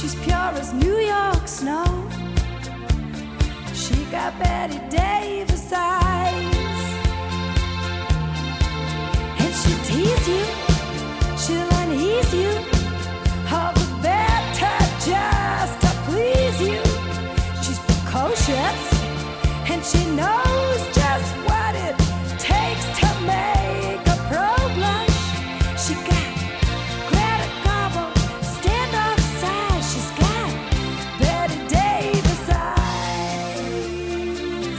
She's pure as New York snow. She got Betty Davis eyes. And she'll tease you, she'll unease you, all the better just to please you. She's precocious, and she knows just what it takes to make a pro blush. She got Greta Garbo, standoff size. She's got Betty Davis eyes.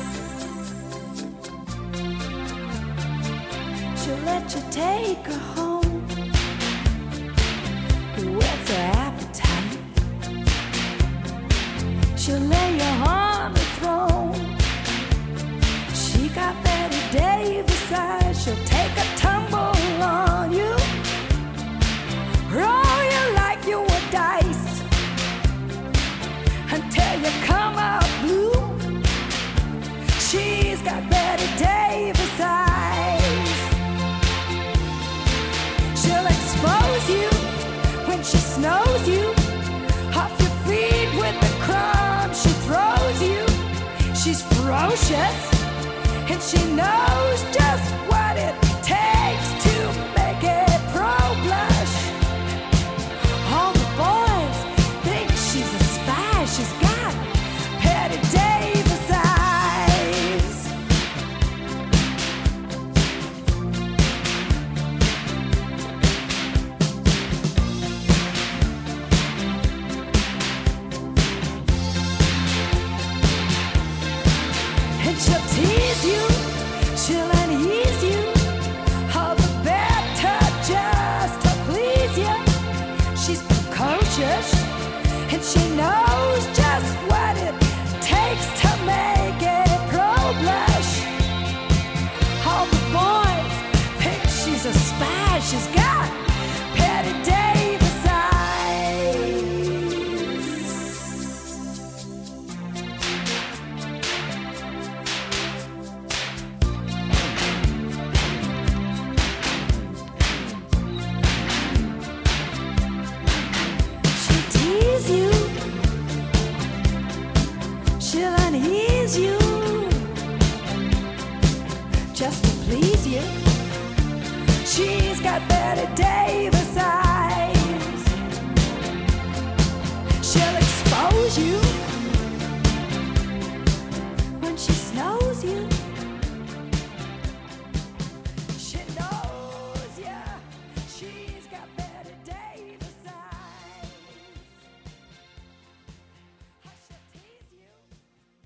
She'll let you take her home. Whet's her appetite? She'll lay you on the throne. She got Betty Davis eyes. She'll take a tumble on you, roll you like you were dice, until you come out blue. She's got Betty Davis eyes. She'll expose you when she snows you off your feet with the crumbs she throws you. She's ferocious, and she knows just what it takes to make it pro blush. All the boys think she's a spy. She's got Betty Davis eyes. And she'll tease you, she'll unease you, all the better just to please you. She's precocious, and she knows just what it takes to make it pro blush. All the boys think she's a spy. She's got Betty Davis eyes. She'll tease you, she'll unease you, just to please you. She's got Betty Davis